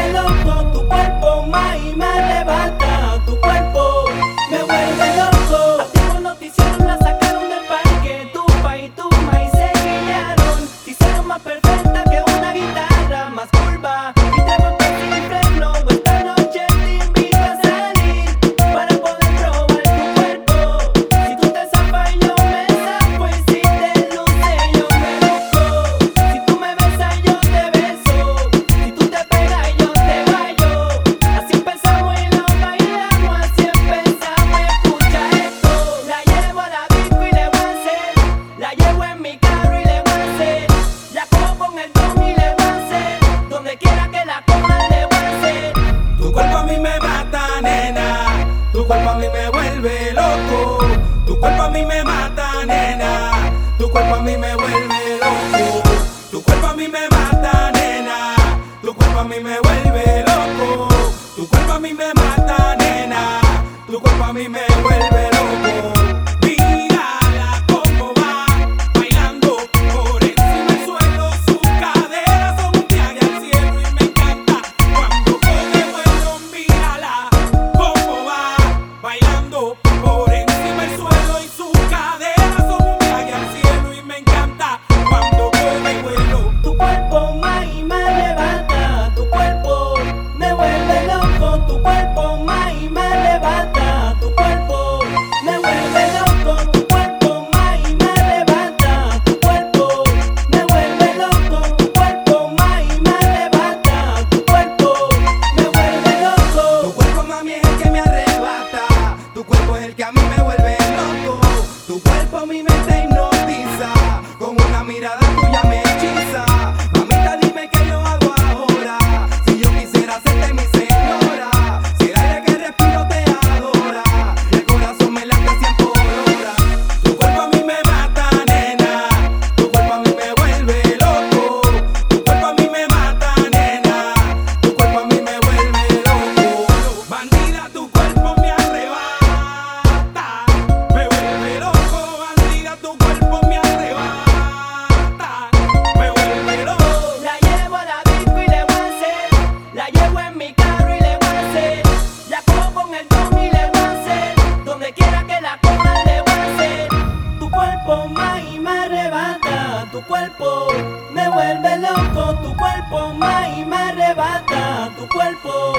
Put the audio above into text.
vuelve loco, tu cuerpo más y me arrebata, tu cuerpo me vuelve loco. A ti por noticiero la sacaron del parque, tu pa y tu ma y se guillaron. Te hicieron más perfecta que una guitarra, más curva y tremendo sin freno. Esta noche te invito a salir para poder probar tu cuerpo. Si tú te zafas yo me zafo y si te luces yo me busco. Si tú me besas yo te beso, si tú te pegas yo te bailo. Así empezamos y lo bailamos, así empezamos. Escucha esto, la llevo a la disco y le voy a hacer, la llevo en mi carro y le voy a hacer, la cojo con el don y le voy a hacer, donde quiera que la coja le voy a hacer. Tu cuerpo a mí me mata, nena, tu cuerpo a mí me vuelve loco. Tu cuerpo a mí me mata, nena, tu cuerpo a mí me vuelve loco. Tu cuerpo a mí me mata, nena, tu cuerpo a mí me vuelve loco. Tu cuerpo a mí me mata, nena, tu cuerpo a mí me vuelve loco. Mírala cómo va, bailando por encima del suelo. Sus caderas son un viaje al cielo y me encanta cuando coge vuelo. Mírala cómo va, bailando por encima del suelo y sus caderas son un viaje al cielo y me encanta cuando coge vuelo. Tu cuerpo más y me arrebata, tu cuerpo me vuelve loco, tu cuerpo más y me arrebata, tu cuerpo me vuelve loco, tu cuerpo más y me arrebata, tu cuerpo me vuelve loco, tu cuerpo más y me arrebata, tu cuerpo me vuelve loco. Tu cuerpo, mami, es el que me arrebata. Tu cuerpo es el que a mí me vuelve loco. Tu cuerpo mi mente hipnotiza. Con una mirada tuya me hechiza. Mamita, dime qué yo hago ahora. Si yo quisiera serte mi señora. Si el aire que respiro te adora. Y el corazón me late 100 por hora. Tu cuerpo a mí me mata, nena. Tu cuerpo a mí me vuelve loco. Tu cuerpo a mí me mata, nena. Tu cuerpo a mí me vuelve loco. Bandida, tu cuerpo me arrebata. Me vuelve loco, bandida, tu cuerpo me arrebata. Me vuelve loco. La llevo a la disco y le voy a hacer, la llevo en mi carro y le voy a hacer, la cojo con el don y le voy a hacer, donde quiera que la coja le voy a hacer. Tu cuerpo más y me arrebata, tu cuerpo me vuelve loco, tu cuerpo más y me arrebata, tu cuerpo